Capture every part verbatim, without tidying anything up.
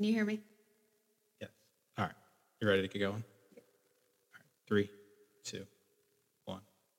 Can you hear me? Yes. All right. You ready to get going? Yeah. All right. Three, two, one.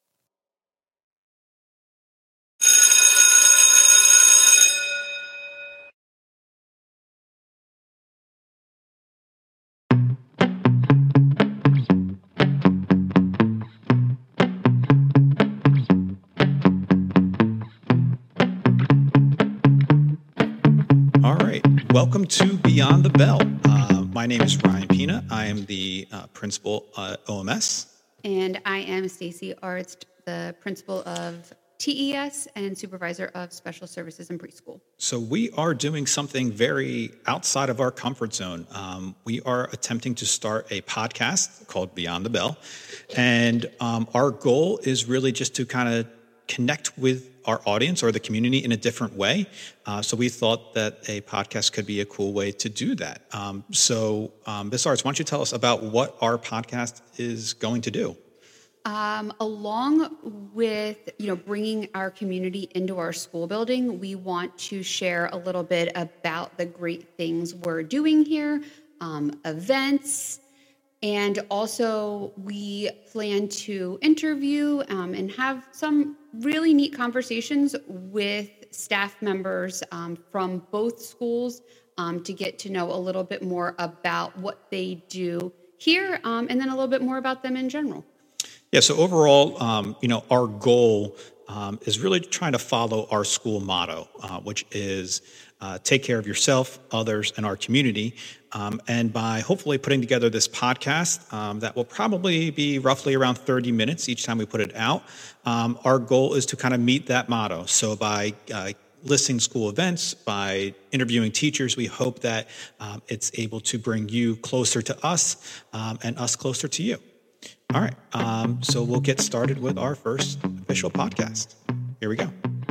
All right. Welcome to Beyond the Bell. Uh, my name is Ryan Pina. I am the uh, principal at O M S. And I am Stacy Arzt, the principal of T E S and supervisor of special services in preschool. So we are doing something very outside of our comfort zone. Um, we are attempting to start a podcast called Beyond the Bell. And um, our goal is really just to kind of connect with our audience or the community in a different way. Uh, so we thought that a podcast could be a cool way to do that. Um, so um, Miz Arzt, why don't you tell us about what our podcast is going to do? Um, along with, you know, bringing our community into our school building, we want to share a little bit about the great things we're doing here, um, events, and also we plan to interview um, and have some really neat conversations with staff members um, from both schools um, to get to know a little bit more about what they do here um, and then a little bit more about them in general. Yeah, so overall, um, you know, our goal um, is really trying to follow our school motto, uh, which is uh, take care of yourself, others, and our community. Um, and by hopefully putting together this podcast um, that will probably be roughly around thirty minutes each time we put it out, um, our goal is to kind of meet that motto. So by uh, listing school events, by interviewing teachers, we hope that um, it's able to bring you closer to us um, and us closer to you. All right, um, so we'll get started with our first official podcast. Here we go.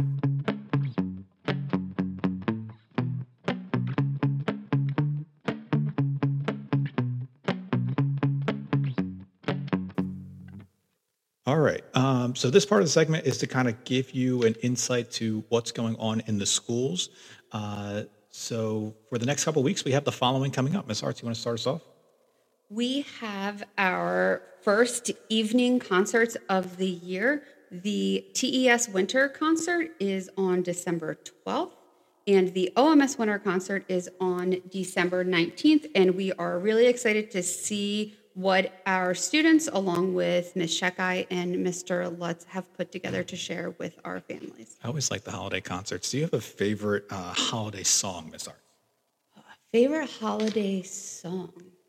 All right, um, so this part of the segment is to kind of give you an insight to what's going on in the schools. Uh, so for the next couple of weeks, we have the following coming up. Miz Arzt, you want to start us off? We have our first evening concerts of the year. The T E S Winter Concert is on December twelfth, and the O M S Winter Concert is on December nineteenth, and we are really excited to see what our students, along with Miz Shekai and Mister Lutz, have put together to share with our families. I always like the holiday concerts. Do you have a favorite uh, holiday song, Miz Arzt? Favorite holiday song?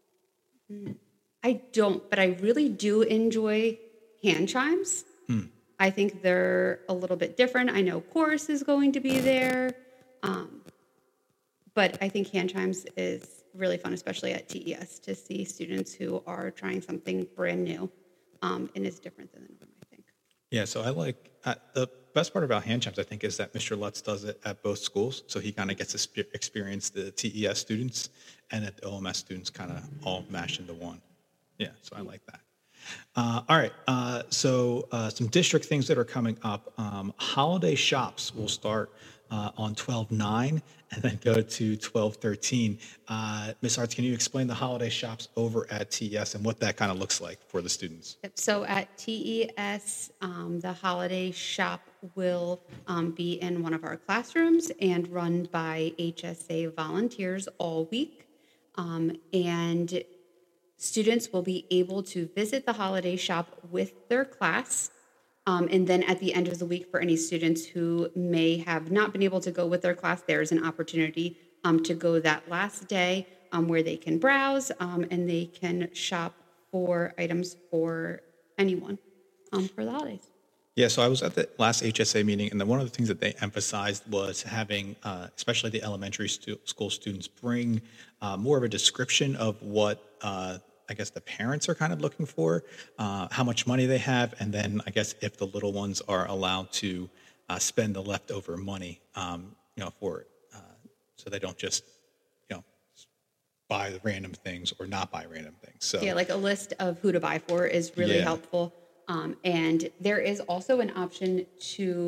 I don't, but I really do enjoy hand chimes. Mm. I think they're a little bit different. I know chorus is going to be there, um, but I think hand chimes is really fun, especially at T E S, to see students who are trying something brand new um, and is different than them, I think. Yeah, so I like, uh, the best part about hand chimes, I think, is that Mister Lutz does it at both schools. So he kind of gets to sp- experience the T E S students and that the O M S students kind of all mash into one. Yeah, so I like that. Uh, all right, uh, so uh, some district things that are coming up. Um, holiday shops will start uh, on twelve nine and then go to twelve thirteen. Uh, Miz Arzt, can you explain the holiday shops over at T E S and what that kind of looks like for the students? Yep. So at T E S, um, the holiday shop will um, be in one of our classrooms and run by H S A volunteers all week. Um, and students will be able to visit the holiday shop with their class. Um, and then at the end of the week, for any students who may have not been able to go with their class, there's an opportunity um, to go that last day um, where they can browse um, and they can shop for items for anyone um, for the holidays. Yeah, so I was at the last H S A meeting, and then one of the things that they emphasized was having, uh, especially the elementary stu- school students, bring uh, more of a description of what uh, I guess the parents are kind of looking for, uh, how much money they have, and then I guess if the little ones are allowed to uh, spend the leftover money, um, you know, for uh, so they don't just, you know, buy the random things or not buy random things. So yeah, like a list of who to buy for is really Yeah. helpful. Um, and there is also an option to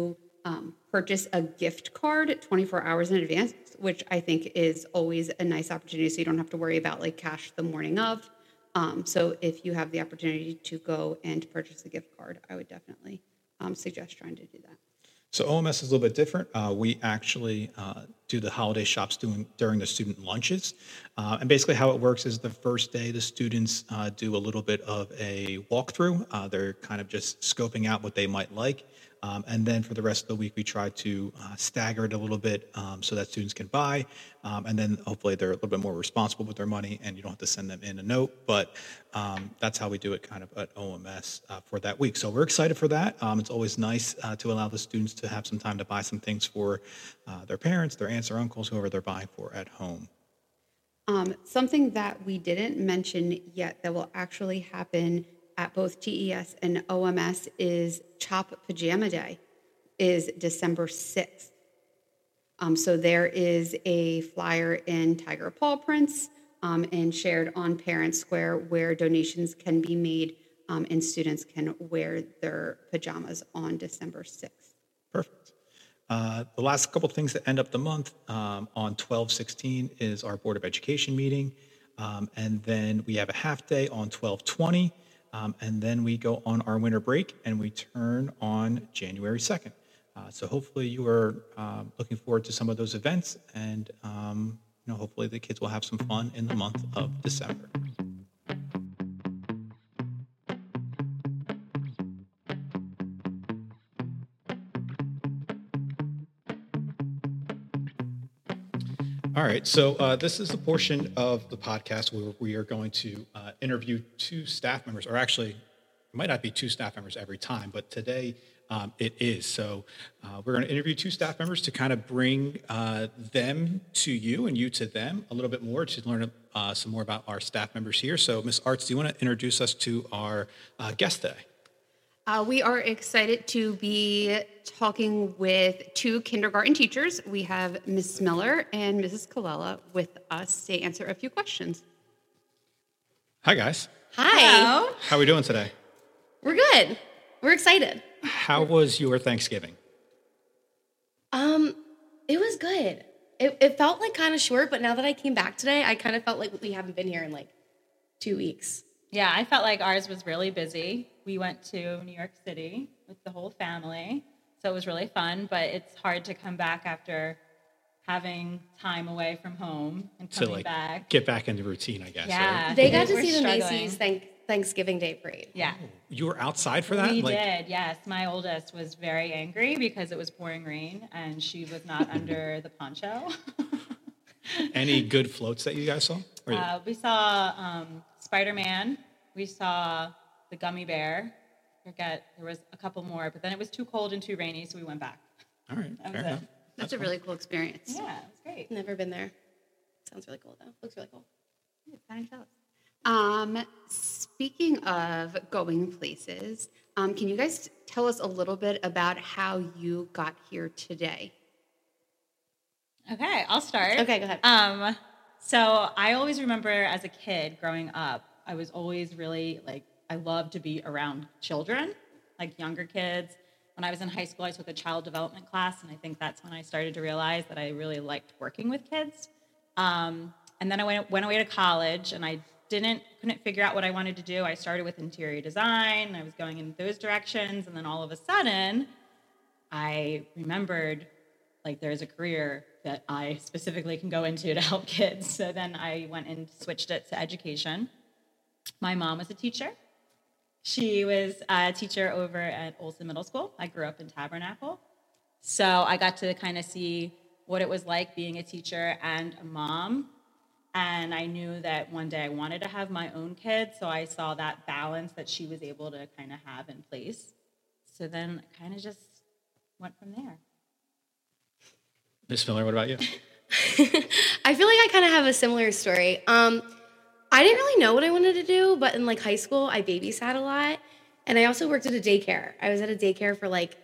um, purchase a gift card twenty-four hours in advance, which I think is always a nice opportunity. So you don't have to worry about like cash the morning of. Um, so if you have the opportunity to go and purchase a gift card, I would definitely um, suggest trying to do that. So O M S is a little bit different. Uh, we actually uh, do the holiday shops doing, during the student lunches. Uh, and basically how it works is the first day the students uh, do a little bit of a walkthrough. Uh, they're kind of just scoping out what they might like. Um, and then for the rest of the week, we try to uh, stagger it a little bit um, so that students can buy. Um, and then hopefully they're a little bit more responsible with their money and you don't have to send them in a note. But um, that's how we do it kind of at O M S uh, for that week. So we're excited for that. Um, it's always nice uh, to allow the students to have some time to buy some things for uh, their parents, their aunts or uncles, whoever they're buying for at home. Um, something that we didn't mention yet that will actually happen at both T E S and O M S is Chop Pajama Day is December sixth. Um, so there is a flyer in Tiger Paw Prints um, and shared on Parent Square where donations can be made um, and students can wear their pajamas on December sixth. Perfect. Uh, the last couple of things that end up the month um, on twelve sixteen is our Board of Education meeting. Um, and then we have a half day on twelve twenty. Um, and then we go on our winter break and we turn on January second. Uh, so hopefully you are um, looking forward to some of those events and um, you know, hopefully the kids will have some fun in the month of December. All right, so uh, this is the portion of the podcast where we are going to uh, interview two staff members, or actually, it might not be two staff members every time, but today um, it is. So uh, we're going to interview two staff members to kind of bring uh, them to you and you to them a little bit more to learn uh, some more about our staff members here. So Miz Arts, do you want to introduce us to our uh, guest today? Uh, we are excited to be talking with two kindergarten teachers. We have Miz Miller and Missus Colella with us to answer a few questions. Hi, guys. Hi. Hello. How are we doing today? We're good. We're excited. How was your Thanksgiving? Um, it was good. It, it felt like kind of short, but now that I came back today, I kind of felt like we haven't been here in like two weeks. Yeah, I felt like ours was really busy. We went to New York City with the whole family, so it was really fun, but it's hard to come back after having time away from home and coming to like back. Get back into routine, I guess. Yeah. Right? They got to We're see the struggling. Macy's thank, Thanksgiving Day parade. Yeah. You were outside for that? We Like, did, yes. My oldest was very angry because it was pouring rain and she was not under the poncho. any good floats that you guys saw? Or- Uh, we saw um, Spider-Man. We saw the Gummy Bear. I forget, there was a couple more, but then it was too cold and too rainy, so we went back. All right, That fair was it. enough. That's a really cool experience. Yeah, it was great. Never been there. Sounds really cool though. Looks really cool. Kind of jealous. Um, speaking of going places, um, can you guys tell us a little bit about how you got here today? Okay, I'll start. Okay, go ahead. Um, so I always remember as a kid growing up, I was always really like, I loved to be around children, like younger kids. When I was in high school, I took a child development class, and I think that's when I started to realize that I really liked working with kids. Um, and then I went, went away to college, and I didn't couldn't figure out what I wanted to do. I started with interior design. I was going in those directions, and then all of a sudden, I remembered like there's a career that I specifically can go into to help kids. So then I went and switched it to education. My mom was a teacher. She was a teacher over at Olson Middle School. I grew up in Tabernacle. So I got to kind of see what it was like being a teacher and a mom. And I knew that one day I wanted to have my own kids, so I saw that balance that she was able to kind of have in place. So then I kind of just went from there. Miz Miller, what about you? I feel like I kind of have a similar story. Um, I didn't really know what I wanted to do, but in like high school, I babysat a lot. And I also worked at a daycare. I was at a daycare for like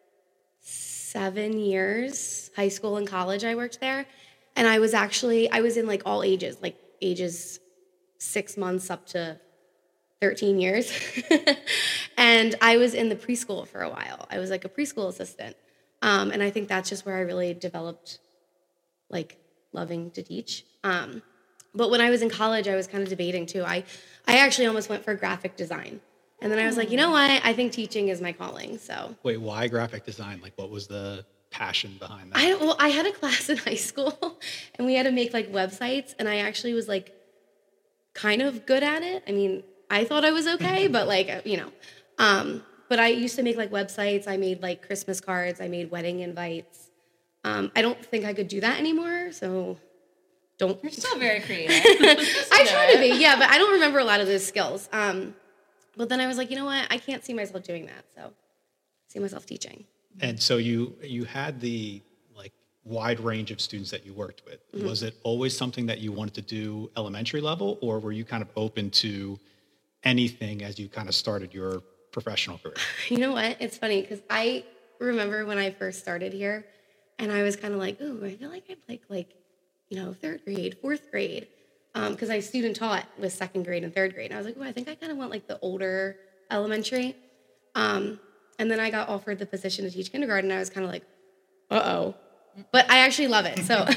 seven years. High school and college, I worked there. And I was actually, I was in like all ages, like ages six months up to thirteen years. And I was in the preschool for a while. I was like a preschool assistant. Um, and I think that's just where I really developed like loving to teach. Um, but when I was in college, I was kind of debating too. I, I actually almost went for graphic design. And then I was like, you know what? I think teaching is my calling. So Wait, why graphic design? Like, what was the passion behind that? I well, I had a class in high school and we had to make like websites, and I actually was like kind of good at it. I mean, I thought I was okay, but like, you know, um, but I used to make like websites. I made like Christmas cards. I made wedding invites. Um, I don't think I could do that anymore. So don't. You're still very creative. I try to be, yeah, but I don't remember a lot of those skills. Um, but then I was like, you know what? I can't see myself doing that. So I see myself teaching. And so you you had the like wide range of students that you worked with. Mm-hmm. Was it always something that you wanted to do elementary level, or were you kind of open to anything as you kind of started your professional career? You know what? It's funny because I remember when I first started here, and I was kind of like, ooh, I feel like I'd like like, you know, third grade, fourth grade, because um, I student taught with second grade and third grade. And I was like, oh, I think I kind of want like the older elementary. Um, And then I got offered the position to teach kindergarten. And I was kind of like, uh-oh. But I actually love it. So,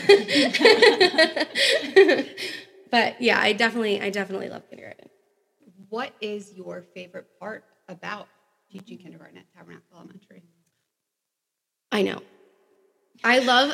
but yeah, I definitely, I definitely love kindergarten. What is your favorite part about teaching kindergarten at Tabernacle Elementary? I know. I love,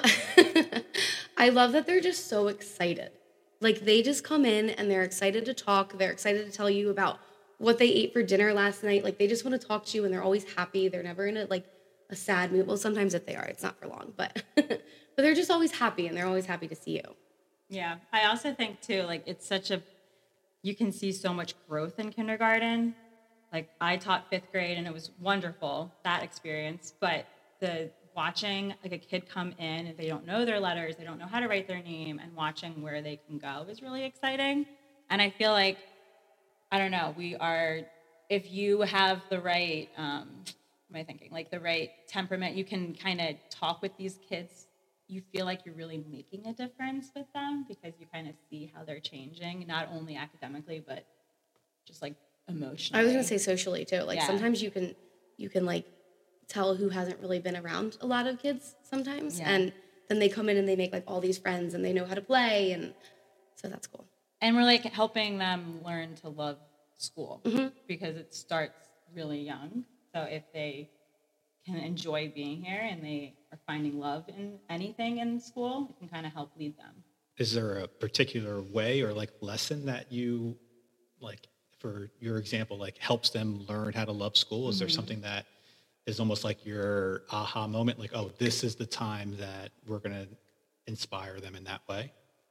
I love that they're just so excited. Like they just come in and they're excited to talk. They're excited to tell you about what they ate for dinner last night. Like they just want to talk to you, and they're always happy. They're never in a like a sad mood. Well, sometimes if they are, it's not for long, but but they're just always happy, and they're always happy to see you. Yeah, I also think too, like it's such a, you can see so much growth in kindergarten. Like I taught fifth grade, and it was wonderful, that experience. But the watching like a kid come in and they don't know their letters, they don't know how to write their name, and watching where they can go is really exciting. And I feel like, I don't know, we are, if you have the right, um, what am I thinking, like the right temperament, you can kind of talk with these kids. You feel like you're really making a difference with them because you kind of see how they're changing, not only academically, but just like emotionally. I was going to say socially too. Like Yeah. sometimes you can, you can like tell who hasn't really been around a lot of kids sometimes. Yeah. And then they come in and they make like all these friends and they know how to play. And so that's cool. And we're like helping them learn to love school Mm-hmm. because it starts really young. So if they can enjoy being here and they are finding love in anything in school, it can kind of help lead them. Is there a particular way or like lesson that you like, for your example, like helps them learn how to love school? Is mm-hmm. there something that is almost like your aha moment? Like, oh, this is the time that we're going to inspire them in that way?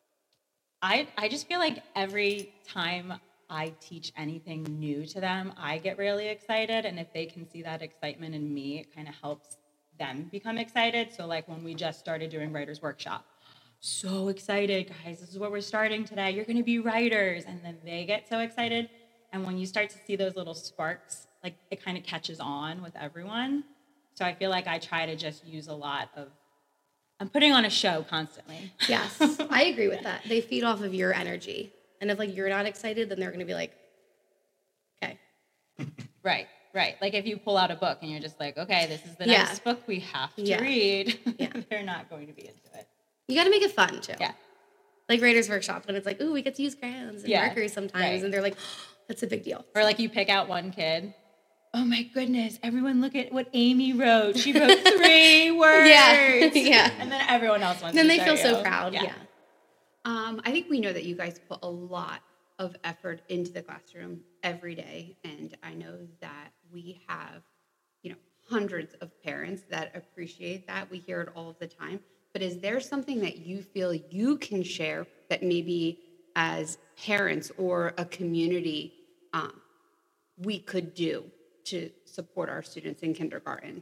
I, I just feel like every time I teach anything new to them, I get really excited. And if they can see that excitement in me, it kind of helps them become excited. So like when we just started doing writer's workshop, so excited, guys, this is what we're starting today. You're going to be writers. And then they get so excited. And when you start to see those little sparks, like it kind of catches on with everyone. So I feel like I try to just use a lot of, I'm putting on a show constantly. Yes, I agree with that. They feed off of your energy. And if like you're not excited, then they're going to be like, okay. Right, right. Like if you pull out a book and you're just like, okay, this is the Yeah. next book we have to Yeah. read. Yeah. They're not going to be into it. You got to make it fun too. Yeah. Like Writer's Workshop, when it's like, ooh, we get to use crayons and Yeah, markers sometimes. right. And they're like, oh, that's a big deal. Or like you pick out one kid. Oh my goodness, everyone look at what Amy wrote. She wrote three words. Yeah. Yeah. And then everyone else wants Then to they show feel so you. proud. Yeah. Um, I think we know that you guys put a lot of effort into the classroom every day, and I know that we have, you know, hundreds of parents that appreciate that. We hear it all of the time. But is there something that you feel you can share that maybe as parents or a community um, we could do to support our students in kindergarten?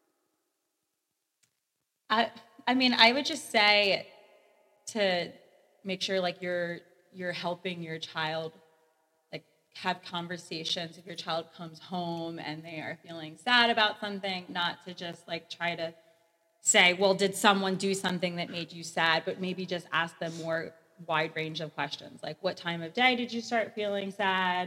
I I mean, I would just say to make sure like you're you're helping your child like have conversations if your child comes home and they are feeling sad about something, not to just like try to say, well, did someone do something that made you sad, but maybe just ask them more wide range of questions. Like, what time of day did you start feeling sad?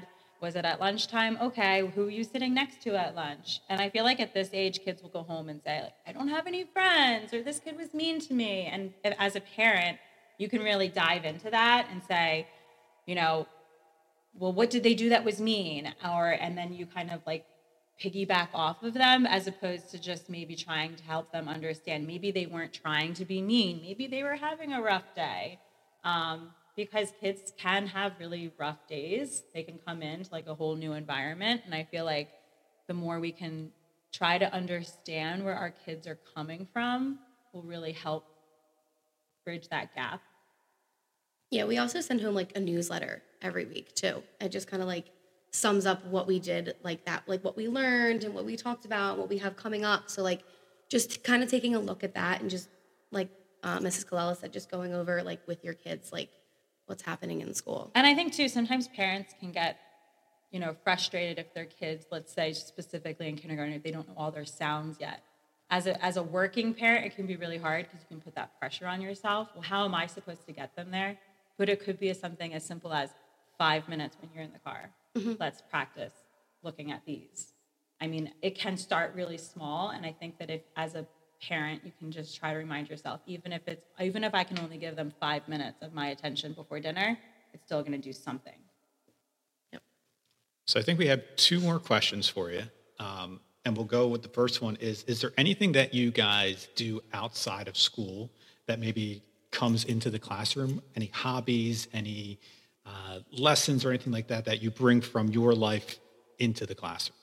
Was it at lunchtime? Okay, who are you sitting next to at lunch? And I feel like at this age, kids will go home and say, like, I don't have any friends, or this kid was mean to me. And as a parent, you can really dive into that and say, you know, well, what did they do that was mean? Or, and then you kind of like piggyback off of them, as opposed to just maybe trying to help them understand. Maybe they weren't trying to be mean. Maybe they were having a rough day. Um, because kids can have really rough days. They can come into like a whole new environment. And I feel like the more we can try to understand where our kids are coming from will really help bridge that gap. Yeah, we also send home like a newsletter every week too. It just kind of like sums up what we did, like that, like what we learned and what we talked about, what we have coming up. So like just kind of taking a look at that and just like uh, Missus Colella said, just going over like with your kids, like what's happening in school. And I think too, sometimes parents can get, you know, frustrated if their kids, let's say specifically in kindergarten, if they don't know all their sounds yet. As a, as a working parent, it can be really hard because you can put that pressure on yourself. Well, how am I supposed to get them there? But it could be something as simple as five minutes when you're in the car. Mm-hmm. Let's practice looking at these. I mean, it can start really small. And I think that if, as a parent, you can just try to remind yourself, even if it's, even if I can only give them five minutes of my attention before dinner, it's still going to do something. Yep. So I think we have two more questions for you. Um, and we'll go with the first one is, is there anything that you guys do outside of school that maybe comes into the classroom? Any hobbies, any uh, lessons or anything like that that you bring from your life into the classroom?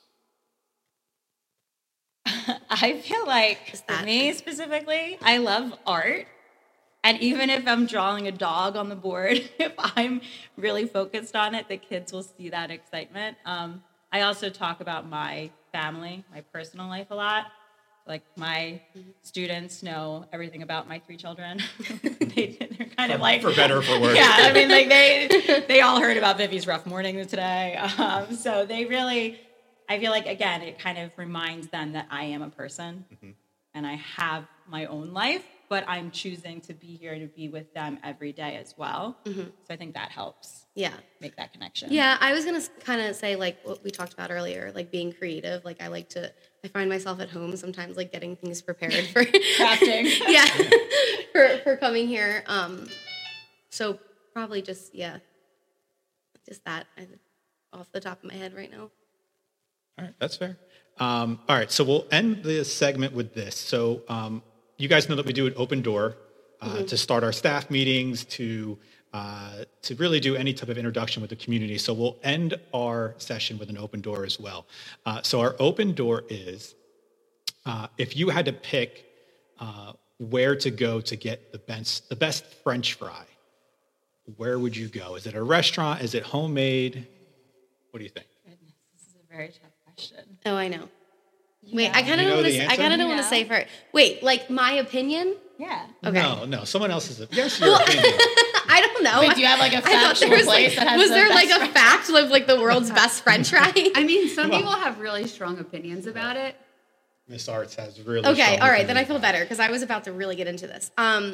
I feel like, for me specifically, I love art. And even if I'm drawing a dog on the board, if I'm really focused on it, the kids will see that excitement. Um, I also talk about my family, my personal life a lot. Like my students know everything about my three children. they, they're kind of like... For better or for worse. Yeah, I mean, like they they all heard about Vivi's rough morning today. Um, so they really... I feel like, again, it kind of reminds them that I am a person mm-hmm. and I have my own life, but I'm choosing to be here to be with them every day as well. Mm-hmm. So I think that helps yeah. make that connection. Yeah, I was going to kind of say, like, what we talked about earlier, like being creative. Like, I like to, I find myself at home sometimes, like, getting things prepared for... Crafting. yeah, for, for coming here. Um, so probably just, yeah, just that off the top of my head right now. All right, that's fair. Um, all right, so we'll end the segment with this. So um, you guys know that we do an open door uh, mm-hmm. to start our staff meetings, to uh, to really do any type of introduction with the community. So we'll end our session with an open door as well. Uh, so our open door is, uh, if you had to pick uh, where to go to get the best, the best French fry, where would you go? Is it a restaurant? Is it homemade? What do you think? Goodness, this is a very tough question. Oh, I know. Yeah. Wait, I kind of You know don't want the to. I kind of don't answer? want to say first. Wait, like my opinion? Yeah. Okay. No, no, someone else's. Yes, your opinion. I don't know. Wait, do you have like a I thought factual there was place like, that has was the there like best a fact of like the world's best French fry? I mean, some people have really strong opinions about it. Miss Arts has really Okay, strong all right, then I opinions feel about it. better because I was about to really get into this. Um,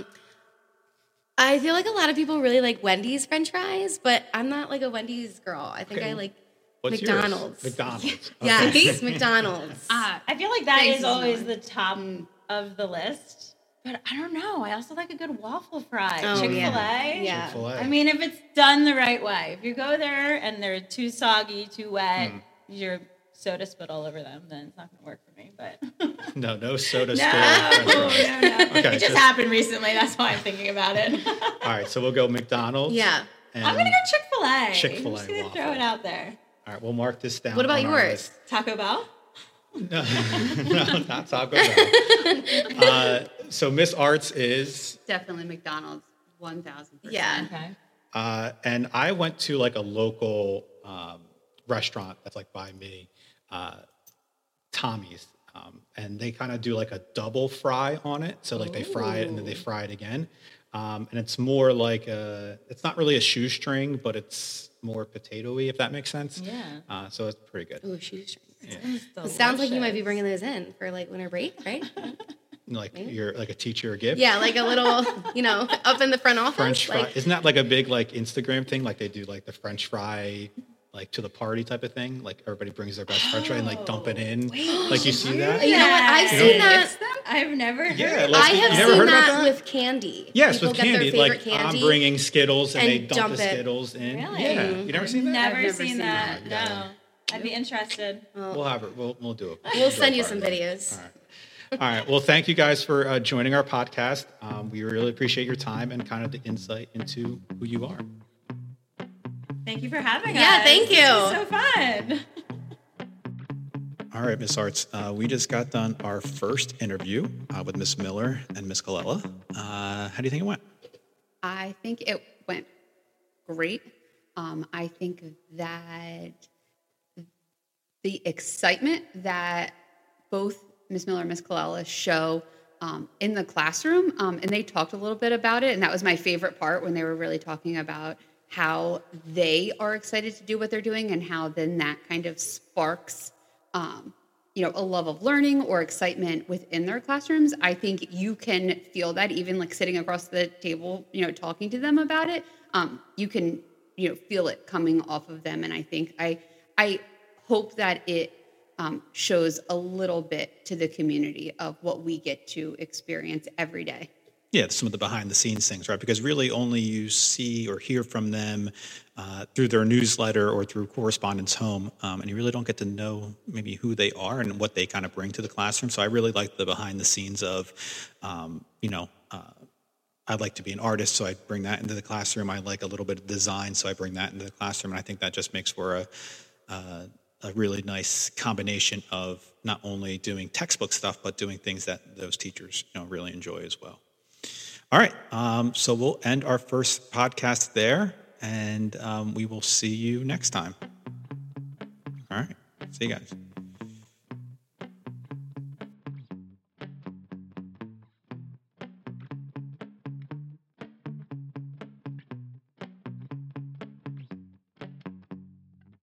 I feel like a lot of people really like Wendy's French fries, but I'm not like a Wendy's girl. I think Okay. I like What's yours? McDonald's. McDonald's. Okay. Yes, McDonald's. Uh, I feel like that Thanks, is always Lauren. the top of the list. But I don't know. I also like a good waffle fry. Oh, Chick-fil-A. yeah. Yeah. Chick-fil-A. I mean, if it's done the right way. If you go there and they're too soggy, too wet, Mm. your soda spit all over them, then it's not going to work for me. But No, no soda no, store. no, French no, fries. no. Okay, It just so- happened recently. That's why I'm thinking about it. All right, so we'll go McDonald's. Yeah. and- I'm going to go Chick-fil-A. Chick-fil-A I'm just going to waffle. throw it out there. All right, we'll mark this down. What about on our yours? list. Taco Bell? No, no, not Taco Bell. Uh, so Miss Arts is, Definitely McDonald's, one thousand percent. Yeah. Okay. uh, and I went to like a local um, restaurant that's like by me, uh, Tommy's, um, and they kind of do like a double fry on it. So like they fry it and then they fry it again, um, and it's more like a, it's not really a shoestring, but it's more potato-y, if that makes sense. Yeah. Uh, so it's pretty good. Ooh, shoestrings. Yeah. It sounds like you might be bringing those in for like winter break, right? Like you're like a teacher a gift. Yeah, like a little, you know, up in the front office. French fry. Like, Isn't that like a big like Instagram thing? Like they do like the French fry like to the party type of thing. Like everybody brings their best French fry and like dump it in. Wait, like you see that? You know what? I've You seen know? that. I've never heard Yeah, of like- I you have never seen heard about that, that? with candy. Yes, People with get candy. their favorite Like candy. I'm bringing Skittles and, and they dump, dump the it. Skittles in. Really? Yeah, you never I've seen that? Never, I've never seen, seen that. that. No. I'd be interested. We'll have it. We'll we'll do it. We'll send you some videos. All right. All right. Well, thank you guys for uh, joining our podcast. Um, we really appreciate your time and kind of the insight into who you are. Thank you for having Yeah, us. thank you. This was so fun. All right, Miss Arts. Uh, we just got done our first interview uh, with Miss Miller and Miss Colella. Uh, how do you think it went? I think it went great. Um, I think that the excitement that both Miss Miller and Miss Colella show um, in the classroom, um, and they talked a little bit about it, and that was my favorite part when they were really talking about how they are excited to do what they're doing and how then that kind of sparks um, you know, a love of learning or excitement within their classrooms. I think you can feel that even like sitting across the table, you know, talking to them about it. Um, you can, you know, feel it coming off of them. And I think I, I hope that it um, shows a little bit to the community of what we get to experience every day. Yeah, some of the behind the scenes things, right? Because really only you see or hear from them uh, through their newsletter or through correspondence home. Um, and you really don't get to know maybe who they are and what they kind of bring to the classroom. So I really like the behind the scenes of, um, you know, uh, I'd like to be an artist, so I bring that into the classroom. I like a little bit of design, so I bring that into the classroom. And I think that just makes for a, uh, a really nice combination of not only doing textbook stuff, but doing things that those teachers, you know, really enjoy as well. All right, um, so we'll end our first podcast there, and um, we will see you next time. All right, see you guys.